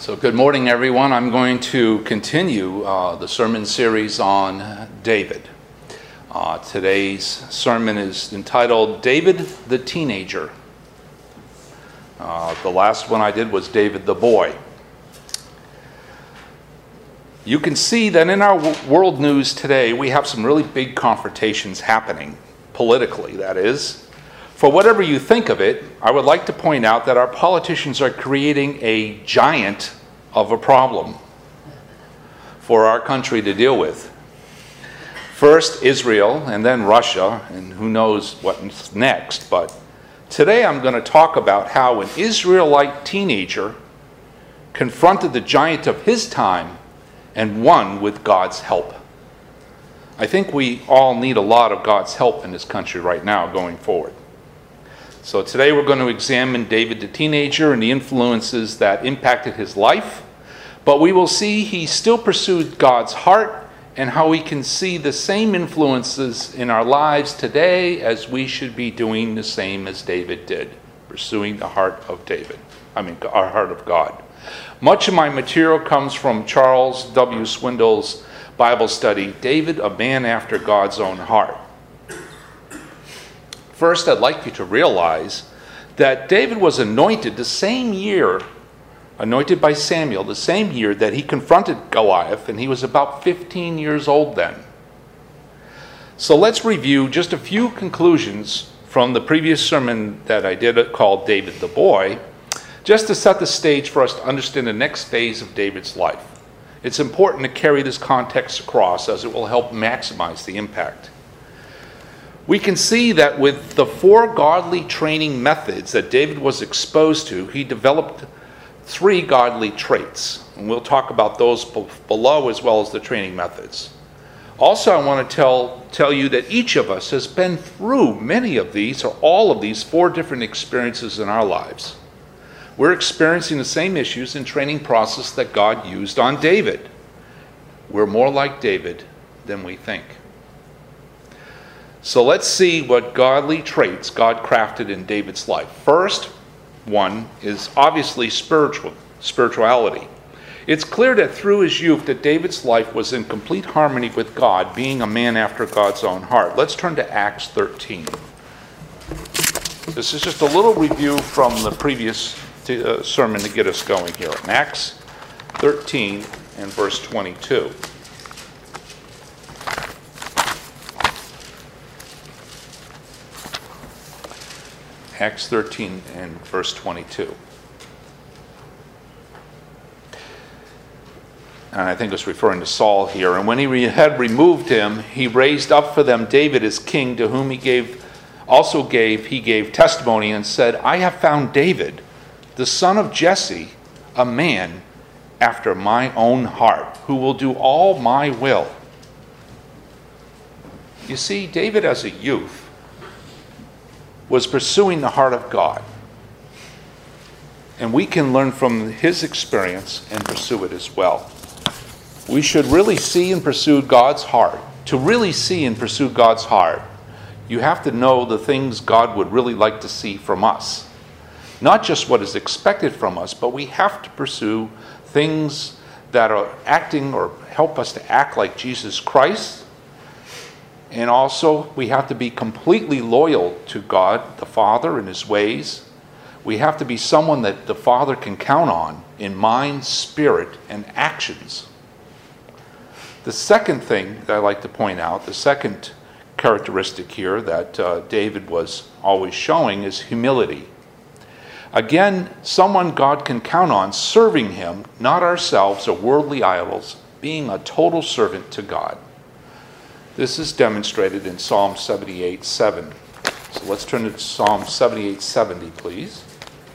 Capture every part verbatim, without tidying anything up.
So good morning, everyone. I'm going to continue uh, the sermon series on David. Uh, today's sermon is entitled David the Teenager. Uh, the last one I did was David the Boy. You can see that in our w- world news today, we have some really big confrontations happening, politically, that is. For whatever you think of it, I would like to point out that our politicians are creating a giant of a problem for our country to deal with. First Israel, and then Russia, and who knows what's next. But today I'm going to talk about how an Israelite teenager confronted the giant of his time and won with God's help. I think we all need a lot of God's help in this country right now going forward. So today we're going to examine David the teenager and the influences that impacted his life, but we will see he still pursued God's heart and how we can see the same influences in our lives today as we should be doing the same as David did, pursuing the heart of David, I mean our heart of God. Much of my material comes from Charles W. Swindoll's Bible study, David, a Man After God's Own Heart. First, I'd like you to realize that David was anointed the same year, anointed by Samuel, the same year that he confronted Goliath, and he was about fifteen years old then. So let's review just a few conclusions from the previous sermon that I did called David the Boy, just to set the stage for us to understand the next phase of David's life. It's important to carry this context across as it will help maximize the impact. We can see that with the four godly training methods that David was exposed to, he developed three godly traits. And we'll talk about those b- below as well as the training methods. Also, I want to tell, tell you that each of us has been through many of these or all of these four different experiences in our lives. We're experiencing the same issues and training process that God used on David. We're more like David than we think. So let's see what godly traits God crafted in David's life. First one is obviously spiritual, spirituality. It's clear that through his youth that David's life was in complete harmony with God, being a man after God's own heart. Let's turn to Acts thirteen. This is just a little review from the previous t- uh, sermon to get us going here. In Acts thirteen and verse twenty-two. Acts thirteen and verse twenty-two. And I think it's referring to Saul here. And when he re- had removed him, he raised up for them David as king, to whom he gave, also gave, he gave testimony and said, I have found David, the son of Jesse, a man after my own heart, who will do all my will. You see, David as a youth was pursuing the heart of God. And we can learn from his experience and pursue it as well. We should really see and pursue God's heart. To really see and pursue God's heart, you have to know the things God would really like to see from us. Not just what is expected from us, but we have to pursue things that are acting or help us to act like Jesus Christ. And also, we have to be completely loyal to God, the Father, and his ways. We have to be someone that the Father can count on in mind, spirit, and actions. The second thing that I like to point out, the second characteristic here that uh, David was always showing is humility. Again, someone God can count on serving him, not ourselves or worldly idols, being a total servant to God. This is demonstrated in Psalm seventy-eight seven. So let's turn to Psalm seventy-eight seventy, please.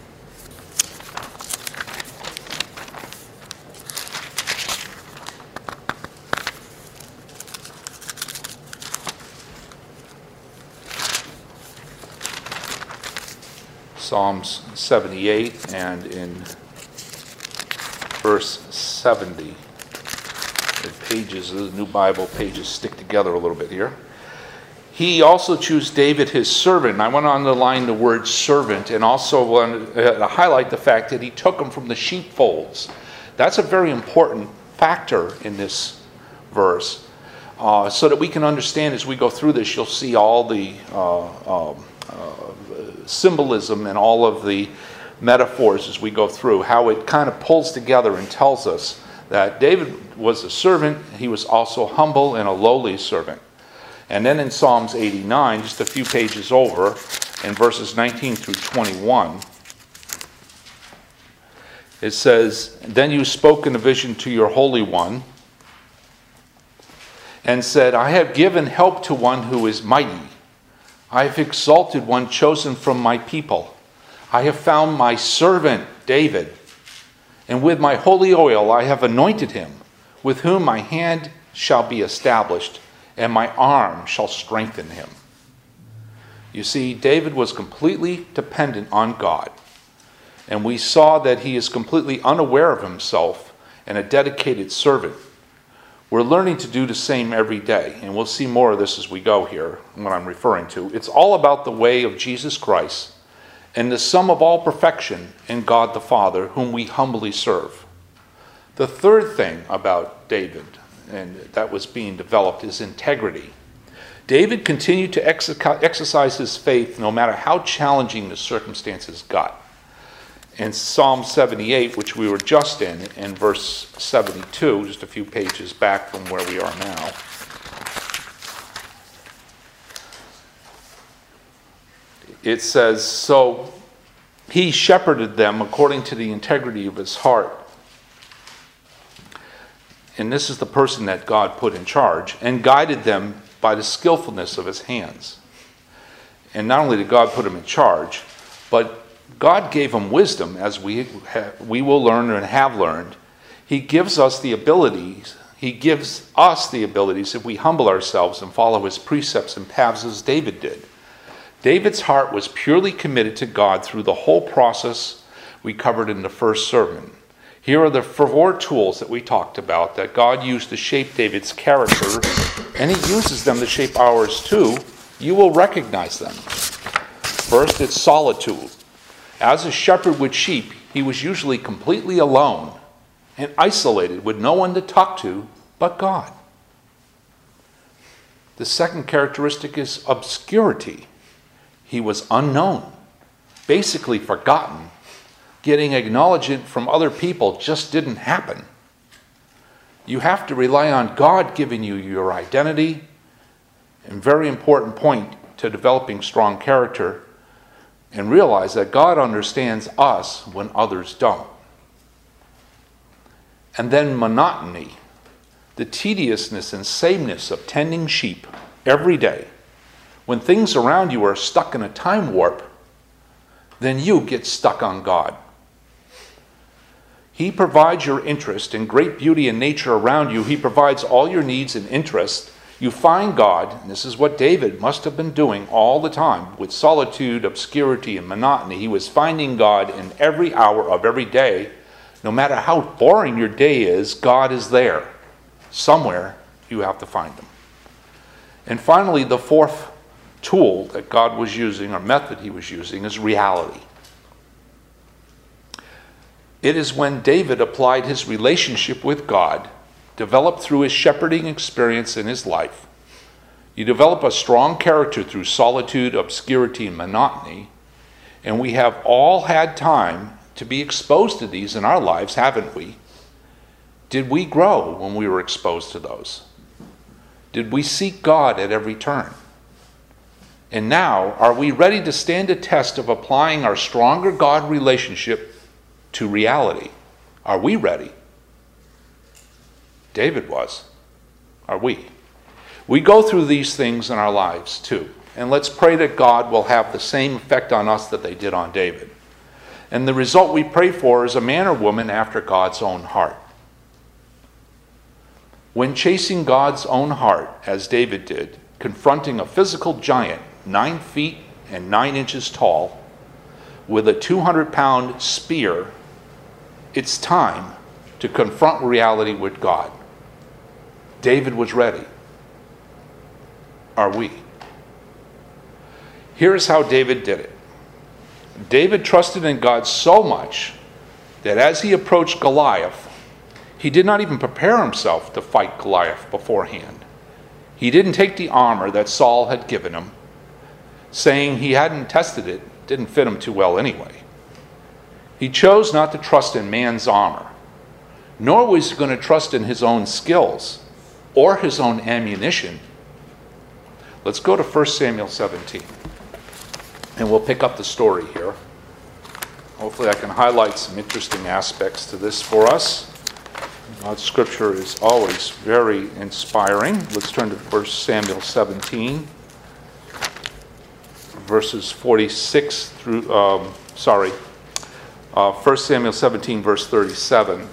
Psalms seventy-eight and in verse seventy. The pages, the New Bible pages stick together a little bit here. He also chose David his servant. And I want to underline the word servant and also want to highlight the fact that he took him from the sheepfolds. That's a very important factor in this verse. Uh, so that we can understand as we go through this, you'll see all the uh, um, uh, symbolism and all of the metaphors as we go through, how it kind of pulls together and tells us that David was a servant, he was also humble and a lowly servant. And then in Psalms eighty-nine, just a few pages over, in verses nineteen through twenty-one, it says, "Then you spoke in a vision to your Holy One, and said, I have given help to one who is mighty. I have exalted one chosen from my people. I have found my servant David, and with my holy oil I have anointed him, with whom my hand shall be established, and my arm shall strengthen him." You see, David was completely dependent on God, and we saw that he is completely unaware of himself and a dedicated servant. We're learning to do the same every day, and we'll see more of this as we go here, what I'm referring to. It's all about the way of Jesus Christ and the sum of all perfection in God the Father, whom we humbly serve. The third thing about David, and that was being developed, is integrity. David continued to exercise his faith no matter how challenging the circumstances got. In Psalm seventy-eight, which we were just in, in verse seventy-two, just a few pages back from where we are now, it says, "So he shepherded them according to the integrity of his heart." And this is the person that God put in charge, "and guided them by the skillfulness of his hands." And not only did God put him in charge, but God gave him wisdom, as we ha- we will learn and have learned. He gives us the abilities, he gives us the abilities if we humble ourselves and follow his precepts and paths as David did. David's heart was purely committed to God through the whole process we covered in the first sermon. Here are the four tools that we talked about that God used to shape David's character, and he uses them to shape ours too. You will recognize them. First, it's solitude. As a shepherd with sheep, he was usually completely alone and isolated with no one to talk to but God. The second characteristic is obscurity. He was unknown, basically forgotten. Getting acknowledgement from other people just didn't happen. You have to rely on God giving you your identity, and very important point to developing strong character, and realize that God understands us when others don't. And then monotony, the tediousness and sameness of tending sheep every day. When things around you are stuck in a time warp, then you get stuck on God. He provides your interest in great beauty and nature around you. He provides all your needs and interests. You find God, and this is what David must have been doing all the time, with solitude, obscurity, and monotony. He was finding God in every hour of every day. No matter how boring your day is, God is there. Somewhere you have to find him. And finally, the fourth tool that God was using, or method he was using, is reality. It is when David applied his relationship with God, developed through his shepherding experience in his life. You develop a strong character through solitude, obscurity, and monotony. And we have all had time to be exposed to these in our lives, haven't we? Did we grow when we were exposed to those? Did we seek God at every turn? And now, are we ready to stand a test of applying our stronger God relationship to reality? Are we ready? David was. Are we? We go through these things in our lives too. And let's pray that God will have the same effect on us that they did on David. And the result we pray for is a man or woman after God's own heart. When chasing God's own heart, as David did, confronting a physical giant, nine feet and nine inches tall, with a two hundred pound spear, it's time to confront reality with God. David was ready. Are we? Here's how David did it. David trusted in God so much that as he approached Goliath, He did not even prepare himself to fight Goliath beforehand. He didn't take the armor that Saul had given him, saying he hadn't tested it, didn't fit him too well anyway. He chose not to trust in man's armor, nor was he going to trust in his own skills or his own ammunition. Let's go to First Samuel seventeen, and we'll pick up the story here. Hopefully I can highlight some interesting aspects to this for us. God's scripture is always very inspiring. Let's turn to First Samuel seventeen, verses forty-six through, um, sorry, uh, First Samuel seventeen, verse thirty-seven.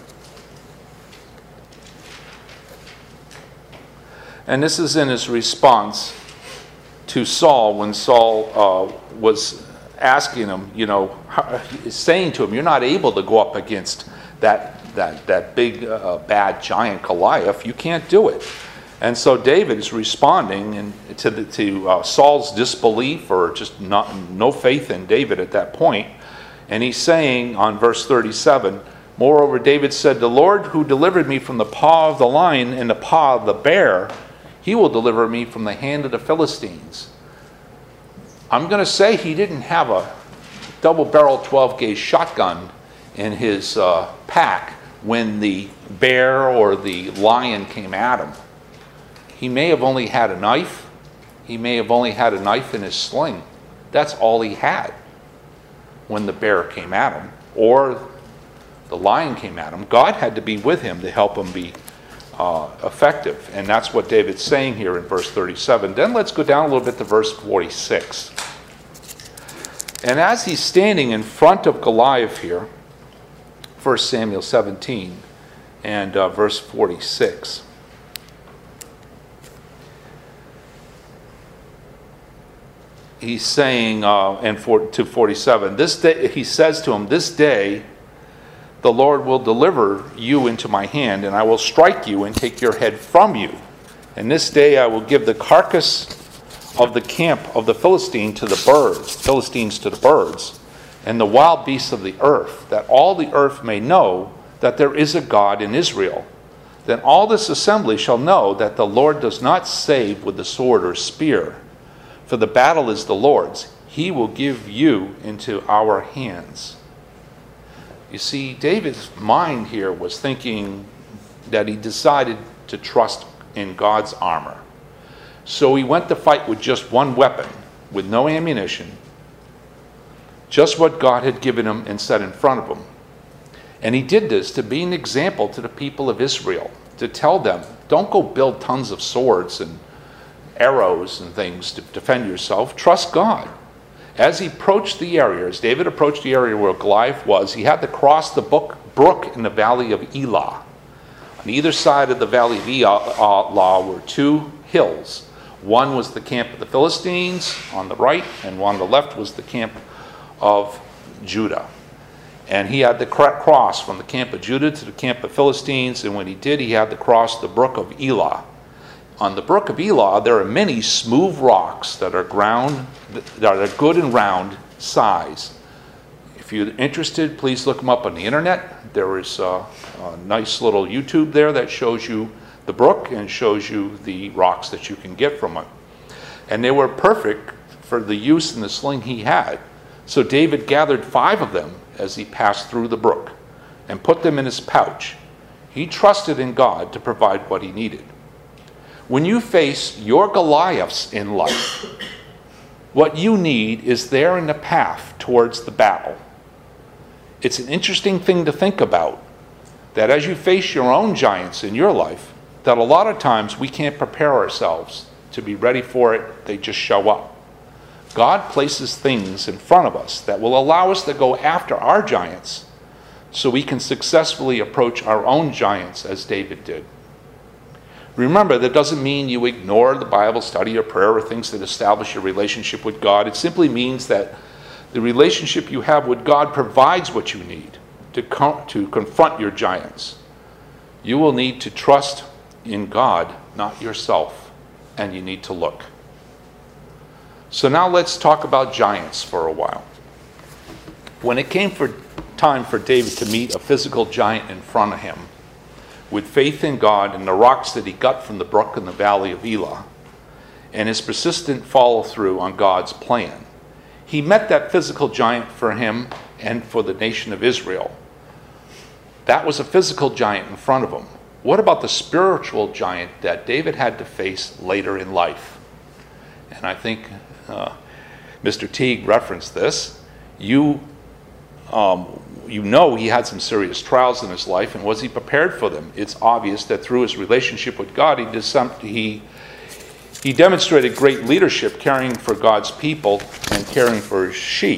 And this is in his response to Saul when Saul uh, was asking him, you know, saying to him, you're not able to go up against that that that big uh, bad giant Goliath. You can't do it. And so David is responding and to the, to uh, Saul's disbelief or just not, no faith in David at that point. And he's saying on verse thirty-seven, moreover, David said, the Lord who delivered me from the paw of the lion and the paw of the bear, he will deliver me from the hand of the Philistines. I'm going to say he didn't have a double-barrel twelve-gauge shotgun in his uh, pack when the bear or the lion came at him. He may have only had a knife. He may have only had a knife in his sling. That's all he had when the bear came at him or the lion came at him. God had to be with him to help him be uh, effective. And that's what David's saying here in verse thirty-seven. Then let's go down a little bit to verse forty-six. And as he's standing in front of Goliath here, First Samuel seventeen and uh, verse forty-six. He's saying, uh, and for, to forty-seven, this day, he says to him, this day the Lord will deliver you into my hand, and I will strike you and take your head from you. And this day I will give the carcass of the camp of the Philistine to the birds, Philistines to the birds, and the wild beasts of the earth, that all the earth may know that there is a God in Israel. Then all this assembly shall know that the Lord does not save with the sword or spear, for the battle is the Lord's. He will give you into our hands. You see, David's mind here was thinking that he decided to trust in God's armor. So he went to fight with just one weapon, with no ammunition, just what God had given him and set in front of him. And he did this to be an example to the people of Israel, to tell them, don't go build tons of swords and arrows and things to defend yourself. Trust God. As he approached the area, as David approached the area where Goliath was, he had to cross the brook in the valley of Elah. On either side of the valley of Elah were two hills. One was the camp of the Philistines on the right, and on the left was the camp of Judah. And he had to cross from the camp of Judah to the camp of Philistines, and when he did, he had to cross the brook of Elah. On the brook of Elah, there are many smooth rocks that are ground, that are good and round size. If you're interested, please look them up on the internet. There is a, a nice little YouTube there that shows you the brook and shows you the rocks that you can get from it. And they were perfect for the use in the sling he had. So David gathered five of them as he passed through the brook and put them in his pouch. He trusted in God to provide what he needed. When you face your Goliaths in life, what you need is there in the path towards the battle. It's an interesting thing to think about, that as you face your own giants in your life, that a lot of times we can't prepare ourselves to be ready for it. They just show up. God places things in front of us that will allow us to go after our giants so we can successfully approach our own giants as David did. Remember, that doesn't mean you ignore the Bible study or prayer or things that establish your relationship with God. It simply means that the relationship you have with God provides what you need to, com- to confront your giants. You will need to trust in God, not yourself, and you need to look. So now let's talk about giants for a while. When it came for time for David to meet a physical giant in front of him, with faith in God and the rocks that he got from the brook in the valley of Elah, and his persistent follow-through on God's plan. He met that physical giant for him and for the nation of Israel. That was a physical giant in front of him. What about the spiritual giant that David had to face later in life? And I think uh, Mister Teague referenced this. You, um, you know he had some serious trials in his life, and was he prepared for them? It's obvious that through his relationship with God, he, did some, he, he demonstrated great leadership, caring for God's people and caring for his sheep.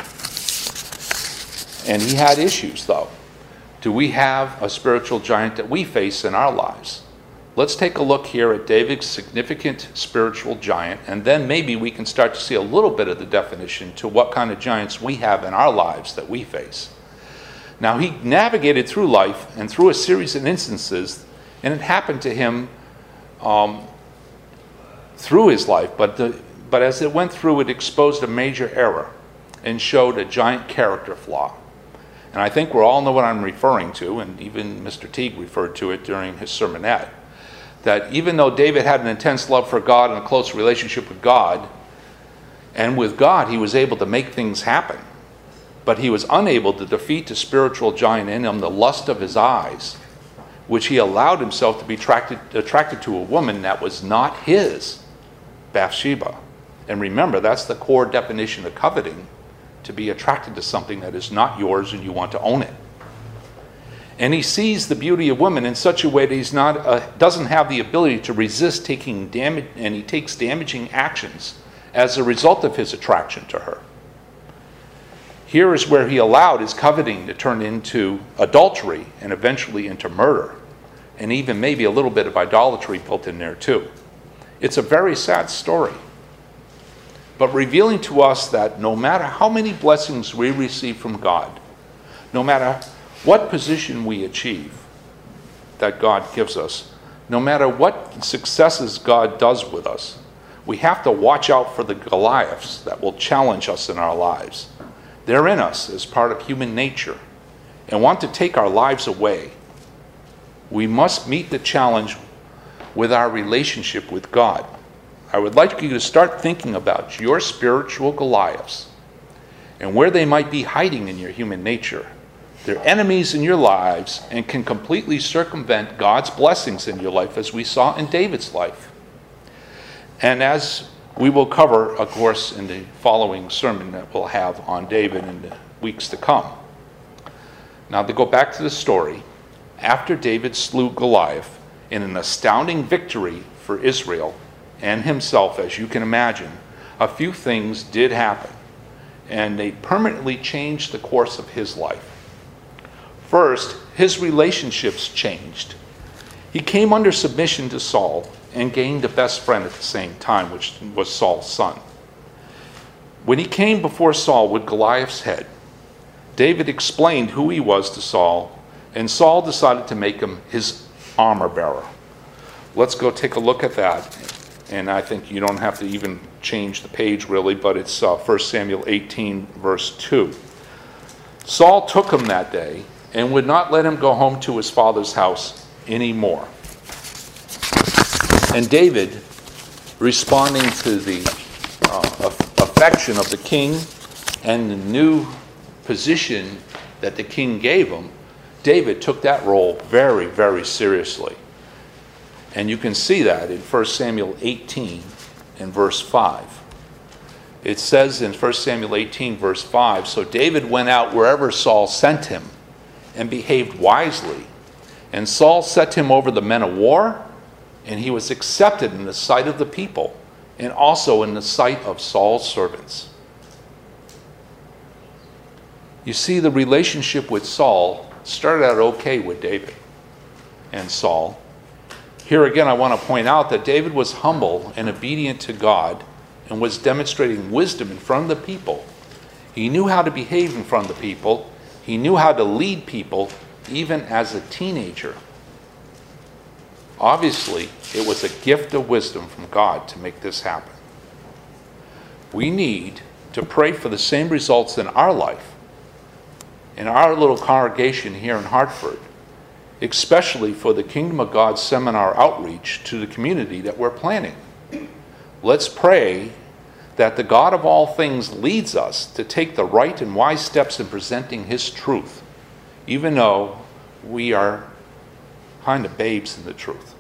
And he had issues, though. Do we have a spiritual giant that we face in our lives? Let's take a look here at David's significant spiritual giant, and then maybe we can start to see a little bit of the definition to what kind of giants we have in our lives that we face. Now, he navigated through life and through a series of instances, and it happened to him um, through his life, but, the, but as it went through, it exposed a major error and showed a giant character flaw. And I think we all know what I'm referring to, and even Mister Teague referred to it during his sermonette, that even though David had an intense love for God and a close relationship with God, and with God he was able to make things happen, but he was unable to defeat the spiritual giant in him, the lust of his eyes, which he allowed himself to be attracted, attracted to a woman that was not his, Bathsheba. And remember, that's the core definition of coveting, to be attracted to something that is not yours and you want to own it. And he sees the beauty of women in such a way that he's not uh, doesn't have the ability to resist taking damage, and he takes damaging actions as a result of his attraction to her. Here is where he allowed his coveting to turn into adultery and eventually into murder, and even maybe a little bit of idolatry built in there too. It's a very sad story, but revealing to us that no matter how many blessings we receive from God, no matter what position we achieve that God gives us, no matter what successes God does with us, we have to watch out for the Goliaths that will challenge us in our lives. They're in us as part of human nature and want to take our lives away. We must meet the challenge with our relationship with God. I would like you to start thinking about your spiritual Goliaths and where they might be hiding in your human nature. They're enemies in your lives and can completely circumvent God's blessings in your life, as we saw in David's life. And as we will cover, of course, in the following sermon that we'll have on David in the weeks to come. Now, to go back to the story, after David slew Goliath in an astounding victory for Israel and himself, as you can imagine, a few things did happen, and they permanently changed the course of his life. First, his relationships changed. He came under submission to Saul and gained a best friend at the same time, which was Saul's son. When he came before Saul with Goliath's head, David explained who he was to Saul, and Saul decided to make him his armor bearer. Let's go take a look at that. And I think you don't have to even change the page really, but it's uh, First Samuel eighteen, verse two. Saul took him that day and would not let him go home to his father's house anymore. And David, responding to the uh, affection of the king and the new position that the king gave him, David took that role very, very seriously. And you can see that in First Samuel eighteen and verse five. It says in First Samuel eighteen, verse five, "So David went out wherever Saul sent him and behaved wisely. And Saul set him over the men of war, and he was accepted in the sight of the people and also in the sight of Saul's servants." You see, the relationship with Saul started out okay with David and Saul. Here again, I want to point out that David was humble and obedient to God and was demonstrating wisdom in front of the people. He knew how to behave in front of the people. He knew how to lead people even as a teenager. Obviously, it was a gift of wisdom from God to make this happen. We need to pray for the same results in our life, in our little congregation here in Hartford. especially for the Kingdom of God seminar outreach to the community that we're planning. Let's pray that the God of all things leads us to take the right and wise steps in presenting his truth, even though we are kind of babes in the truth.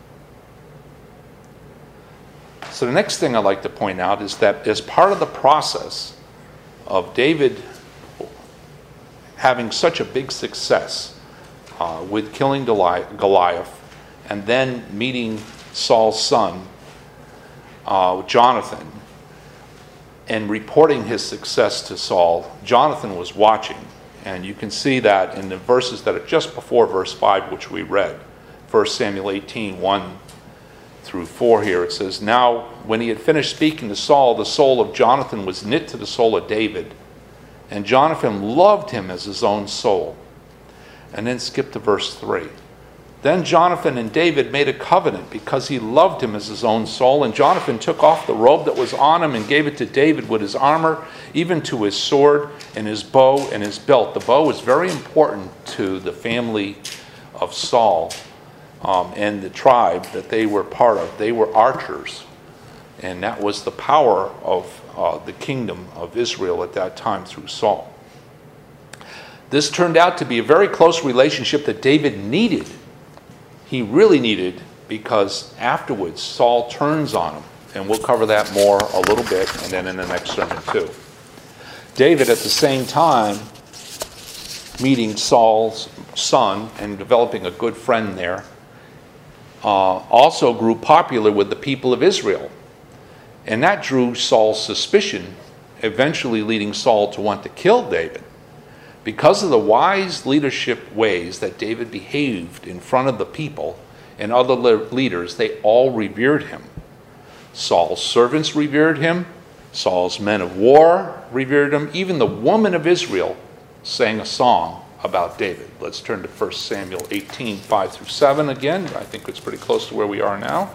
So the next thing I'd like to point out is that as part of the process of David having such a big success uh, with killing Goliath and then meeting Saul's son, uh, Jonathan, and reporting his success to Saul, Jonathan was watching. And you can see that in the verses that are just before verse five, which we read. First Samuel eighteen, one through four here. It says, "Now when he had finished speaking to Saul, the soul of Jonathan was knit to the soul of David. And Jonathan loved him as his own soul." And then skip to verse three. "Then Jonathan and David made a covenant because he loved him as his own soul. And Jonathan took off the robe that was on him and gave it to David with his armor, even to his sword and his bow and his belt." The bow was very important to the family of Saul um, and the tribe that they were part of. They were archers. And that was the power of uh, the kingdom of Israel at that time through Saul. This turned out to be a very close relationship that David needed. He really needed, because afterwards Saul turns on him. And we'll cover that more a little bit, and then in the next sermon too. David, at the same time, meeting Saul's son and developing a good friend there, uh, also grew popular with the people of Israel. And that drew Saul's suspicion, eventually leading Saul to want to kill David. Because of the wise leadership ways that David behaved in front of the people and other leaders, they all revered him. Saul's servants revered him. Saul's men of war revered him. Even the woman of Israel sang a song about David. Let's turn to First Samuel eighteen, five through seven again. I think it's pretty close to where we are now.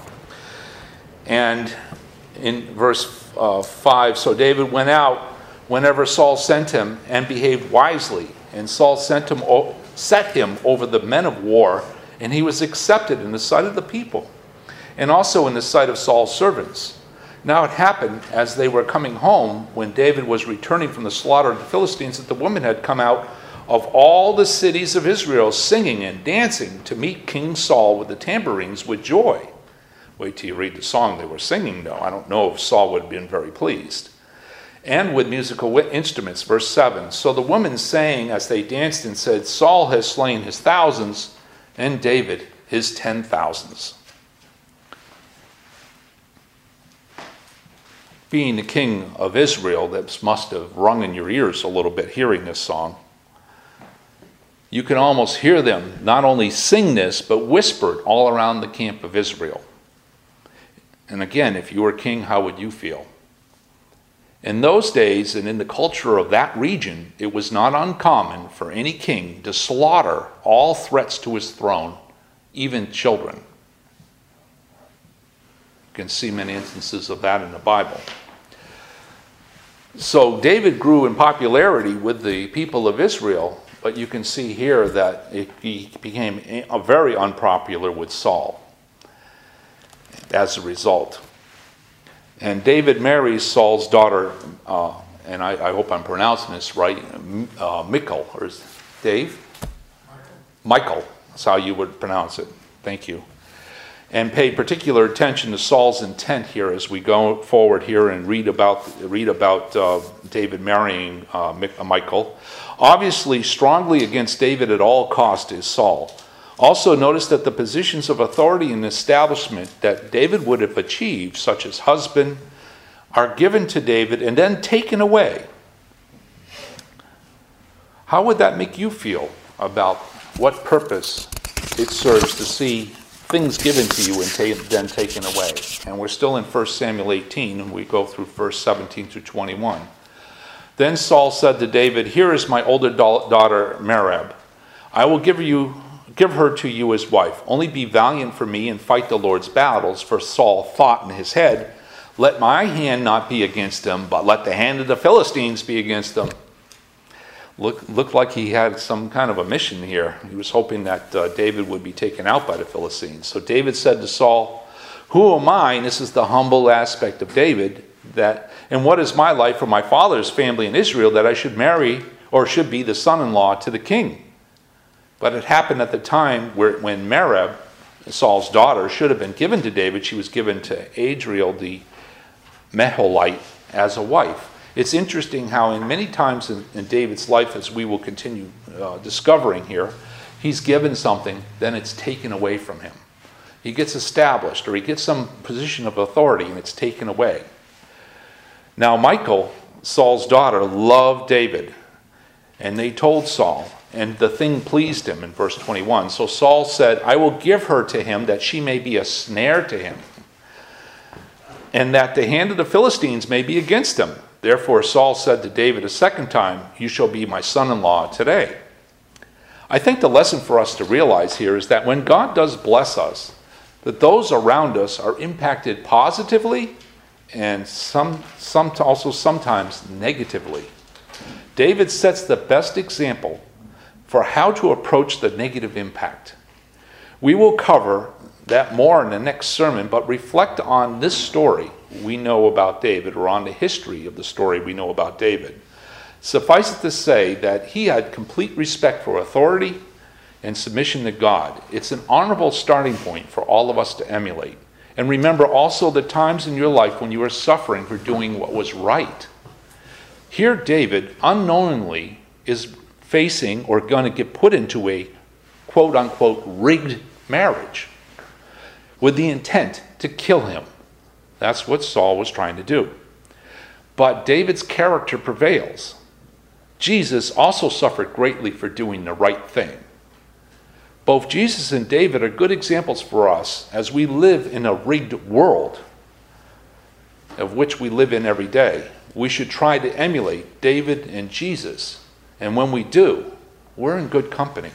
And in verse uh, five, "So David went out whenever Saul sent him and behaved wisely. And Saul sent him, o- set him over the men of war, and he was accepted in the sight of the people, and also in the sight of Saul's servants. Now it happened, as they were coming home, when David was returning from the slaughter of the Philistines, that the women had come out of all the cities of Israel, singing and dancing to meet King Saul with the tambourines with joy." Wait till you read the song they were singing, though. I don't know if Saul would have been very pleased. "And with musical instruments," verse seven. "So the women sang as they danced and said, 'Saul has slain his thousands, and David his ten thousands.'" Being the king of Israel, that must have rung in your ears a little bit hearing this song. You can almost hear them not only sing this, but whispered all around the camp of Israel. And again, if you were king, how would you feel? In those days, and in the culture of that region, it was not uncommon for any king to slaughter all threats to his throne, even children. You can see many instances of that in the Bible. So David grew in popularity with the people of Israel, but you can see here that it, he became a very unpopular with Saul as a result. And David marries Saul's daughter, uh, and I, I hope I'm pronouncing this right, uh, Michal, or is Dave? Michael. Michael, that's how you would pronounce it. Thank you. And paid particular attention to Saul's intent here as we go forward here and read about read about uh, David marrying uh, Michal. Obviously, strongly against David at all cost is Saul. Also notice that the positions of authority and establishment that David would have achieved, such as husband, are given to David and then taken away. How would that make you feel about what purpose it serves to see things given to you and ta- then taken away? And we're still in First Samuel eighteen, and we go through verse seventeen through twenty-one. "Then Saul said to David, 'Here is my older daughter Merab. I will give you give her to you as wife. Only be valiant for me and fight the Lord's battles.' For Saul thought in his head, 'Let my hand not be against them, but let the hand of the Philistines be against them.' Look, looked like he had some kind of a mission here. He was hoping that uh, David would be taken out by the Philistines. So David said to Saul, "Who am I?" And this is the humble aspect of David. That, "and what is my life for my father's family in Israel that I should marry or should be the son-in-law to the king?" But it happened at the time where, when Merab, Saul's daughter, should have been given to David, she was given to Adriel the Meholite as a wife. It's interesting how in many times in, in David's life, as we will continue uh, discovering here, he's given something, then it's taken away from him. He gets established, or he gets some position of authority, and it's taken away. Now Michal, Saul's daughter, loved David, and they told Saul, and the thing pleased him in verse twenty-one. So Saul said, "I will give her to him that she may be a snare to him, and that the hand of the Philistines may be against him." Therefore Saul said to David a second time, "You shall be my son-in-law today." I think the lesson for us to realize here is that when God does bless us, that those around us are impacted positively and some, some also sometimes negatively. David sets the best example for how to approach the negative impact. We will cover that more in the next sermon, but reflect on this story we know about David, or on the history of the story we know about David. Suffice it to say that he had complete respect for authority and submission to God. It's an honorable starting point for all of us to emulate. And remember also the times in your life when you were suffering for doing what was right. Here David unknowingly is facing or going to get put into a quote-unquote rigged marriage with the intent to kill him. That's what Saul was trying to do. But David's character prevails. Jesus also suffered greatly for doing the right thing. Both Jesus and David are good examples for us as we live in a rigged world, of which we live in every day. We should try to emulate David and Jesus. And when we do, we're in good company.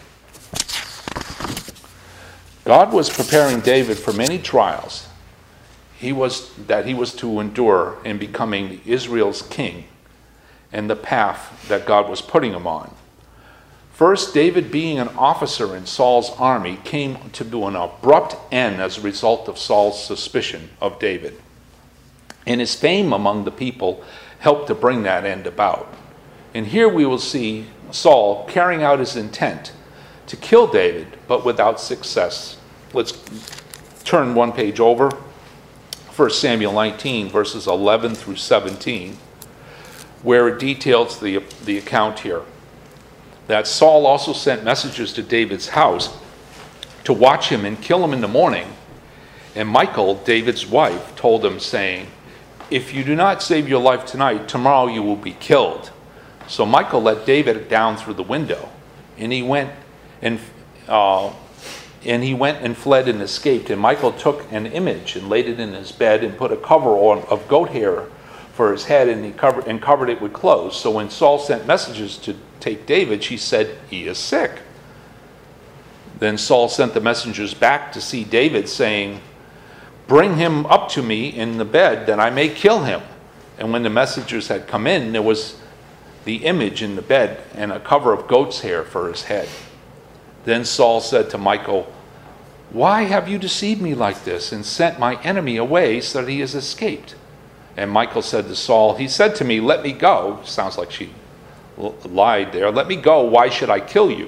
God was preparing David for many trials he was, that he was to endure in becoming Israel's king and the path that God was putting him on. First, David, being an officer in Saul's army, came to an abrupt end as a result of Saul's suspicion of David. And his fame among the people helped to bring that end about. And here we will see Saul carrying out his intent to kill David, but without success. Let's turn one page over. First Samuel nineteen, verses eleven through seventeen, where it details the, the account here. That Saul also sent messengers to David's house to watch him and kill him in the morning. And Michal, David's wife, told him, saying, "If you do not save your life tonight, tomorrow you will be killed." So Michal let David down through the window, and he went and uh, and he went and fled and escaped. And Michal took an image and laid it in his bed and put a cover on of goat hair for his head, and he covered and covered it with clothes. So when Saul sent messengers to take David, she said, "He is sick." Then Saul sent the messengers back to see David, saying, "Bring him up to me in the bed, that I may kill him." And when the messengers had come in, there was the image in the bed and a cover of goat's hair for his head. Then Saul said to Michal, "Why have you deceived me like this and sent my enemy away so that he has escaped?" And Michal said to Saul, "He said to me, 'Let me go.'" Sounds like she lied there. "Let me go. Why should I kill you?"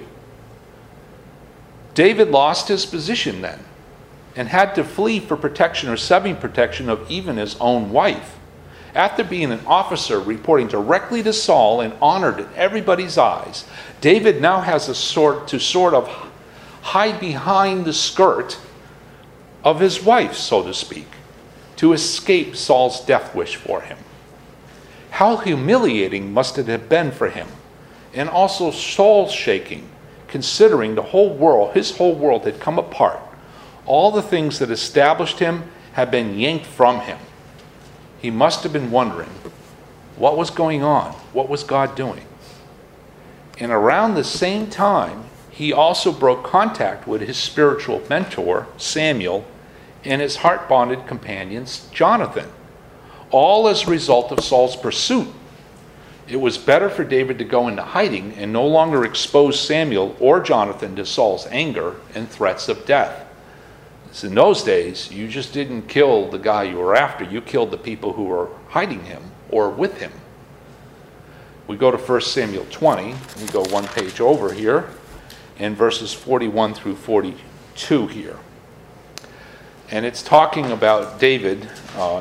David lost his position then and had to flee for protection or semi-protection of even his own wife. After being an officer reporting directly to Saul and honored in everybody's eyes, David now has a sort to sort of hide behind the skirt of his wife, so to speak, to escape Saul's death wish for him. How humiliating must it have been for him, and also soul-shaking, considering the whole world, his whole world had come apart. All the things that established him had been yanked from him. He must have been wondering, what was going on? What was God doing? And around the same time, he also broke contact with his spiritual mentor, Samuel, and his heart-bonded companions, Jonathan, all as a result of Saul's pursuit. It was better for David to go into hiding and no longer expose Samuel or Jonathan to Saul's anger and threats of death. In those days, you just didn't kill the guy you were after. You killed the people who were hiding him or with him. We go to First Samuel twenty. We go one page over here in verses forty-one through forty-two here. And it's talking about David uh,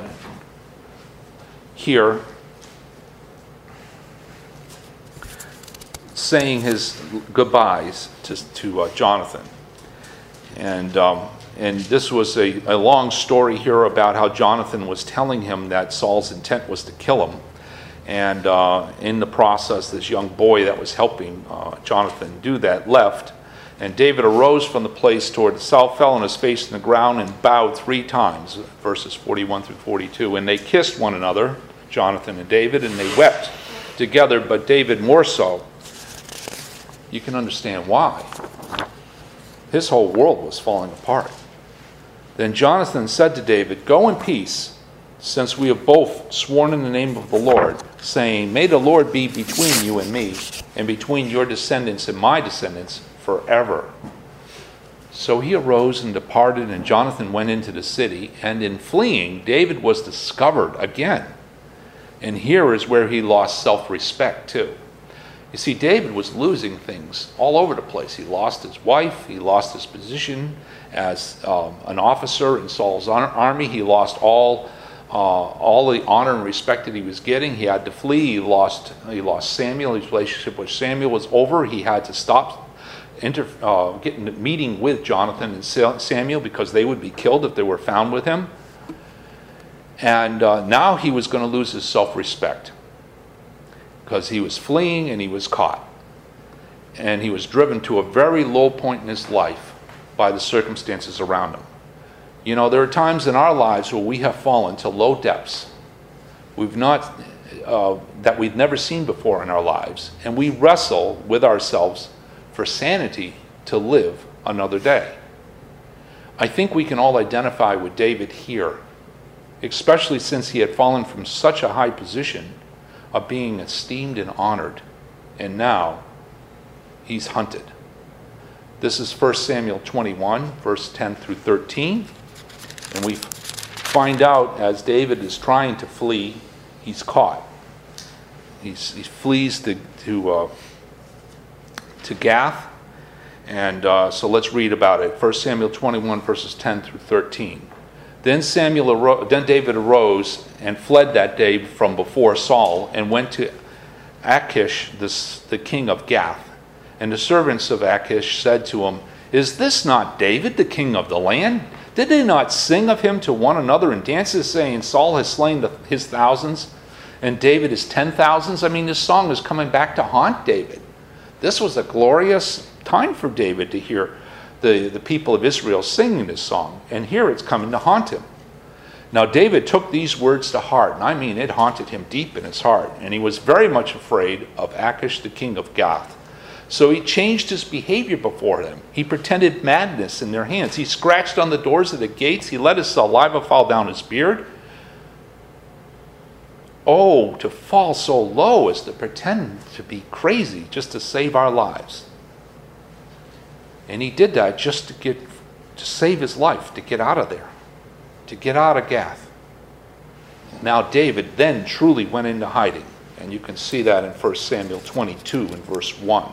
here saying his goodbyes to, to uh, Jonathan. And um, and this was a, a long story here about how Jonathan was telling him that Saul's intent was to kill him. And uh, in the process, this young boy that was helping uh, Jonathan do that left. And David arose from the place toward the south, fell on his face in the ground, and bowed three times, verses forty-one through forty-two. And they kissed one another, Jonathan and David, and they wept together, but David more so. You can understand why. His whole world was falling apart. Then Jonathan said to David, "Go in peace, since we have both sworn in the name of the Lord, saying, may the Lord be between you and me, and between your descendants and my descendants forever." So he arose and departed, and Jonathan went into the city, and in fleeing, David was discovered again. And here is where he lost self-respect too. You see, David was losing things all over the place. He lost his wife. He lost his position as um, an officer in Saul's army. He lost all uh, all the honor and respect that he was getting. He had to flee. He lost he lost Samuel. His relationship with Samuel was over. He had to stop inter, uh, getting meeting with Jonathan and Samuel because they would be killed if they were found with him. And uh, now he was going to lose his self-respect, because he was fleeing and he was caught. And he was driven to a very low point in his life by the circumstances around him. You know, there are times in our lives where we have fallen to low depths we've not, uh, that we've never seen before in our lives. And we wrestle with ourselves for sanity to live another day. I think we can all identify with David here, especially since he had fallen from such a high position of being esteemed and honored, and now he's hunted. This is First Samuel twenty-one, verse ten through thirteen, and we find out as David is trying to flee, he's caught. He's, he flees to to, uh, to Gath, and uh, so let's read about it. First Samuel twenty-one, verses ten through thirteen. Then Samuel arose, then David arose and fled that day from before Saul, and went to Achish, this, the king of Gath. And the servants of Achish said to him, "Is this not David, the king of the land? Did they not sing of him to one another in dances, saying, Saul has slain the, his thousands, and David his ten thousands?" I mean, this song is coming back to haunt David. This was a glorious time for David to hear The, the people of Israel singing this song, and here it's coming to haunt him. Now David took these words to heart, and I mean it haunted him deep in his heart, and he was very much afraid of Achish the king of Gath. So he changed his behavior before them. He pretended madness in their hands. He scratched on the doors of the gates. He let his saliva fall down his beard. Oh, to fall so low as to pretend to be crazy just to save our lives. And he did that just to get to save his life, to get out of there, to get out of Gath. Now David then truly went into hiding, and you can see that in First Samuel twenty-two and verse one.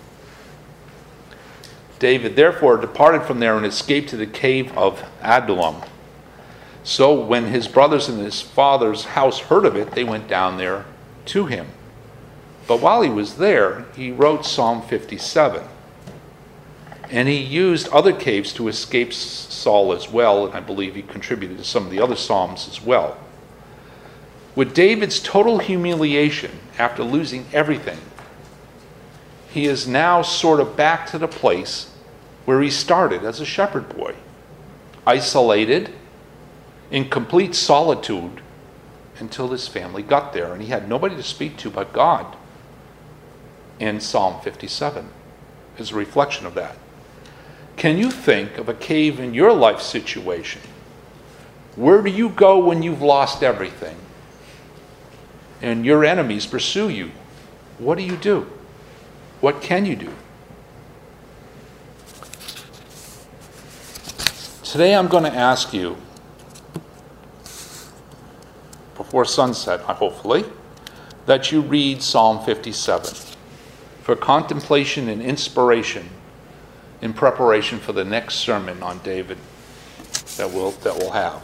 David therefore departed from there and escaped to the cave of Adullam. So when his brothers and his father's house heard of it, they went down there to him. But while he was there, he wrote Psalm fifty-seven. And he used other caves to escape Saul as well, and I believe he contributed to some of the other psalms as well. With David's total humiliation after losing everything, he is now sort of back to the place where he started as a shepherd boy, isolated, in complete solitude, until his family got there, and he had nobody to speak to but God. In Psalm fifty-seven is a reflection of that. Can you think of a cave in your life situation? Where do you go when you've lost everything and your enemies pursue you what do you do? What can you do? Today I'm going to ask you, before sunset, hopefully, that you read Psalm fifty-seven for contemplation and inspiration in preparation for the next sermon on David that we'll, that we'll have.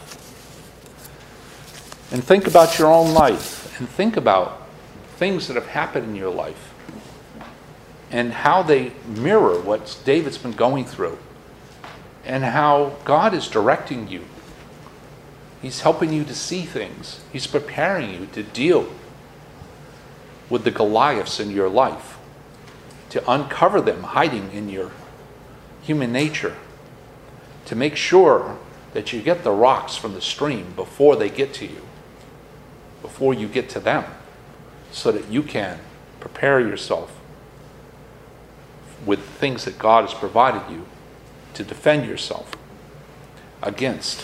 And think about your own life, and think about things that have happened in your life and how they mirror what David's been going through and how God is directing you. He's helping you to see things. He's preparing you to deal with the Goliaths in your life, to uncover them hiding in your human nature, to make sure that you get the rocks from the stream before they get to you, before you get to them, so that you can prepare yourself with things that God has provided you to defend yourself against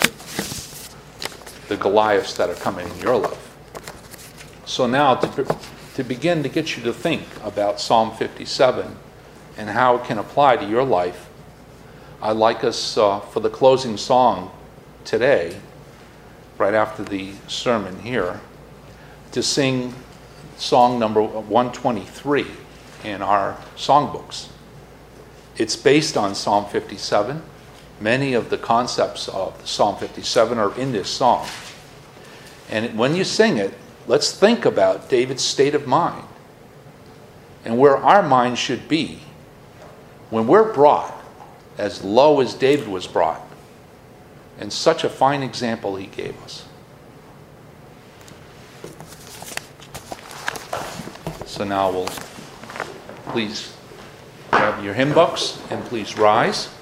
the Goliaths that are coming in your life. So now to, to begin to get you to think about Psalm fifty-seven and how it can apply to your life, I'd like us, uh, for the closing song today, right after the sermon here, to sing song number one twenty-three in our songbooks. It's based on Psalm fifty-seven. Many of the concepts of Psalm fifty-seven are in this song. And when you sing it, let's think about David's state of mind and where our mind should be when we're brought as low as David was brought. And such a fine example he gave us. So now we'll please grab your hymn books and please rise.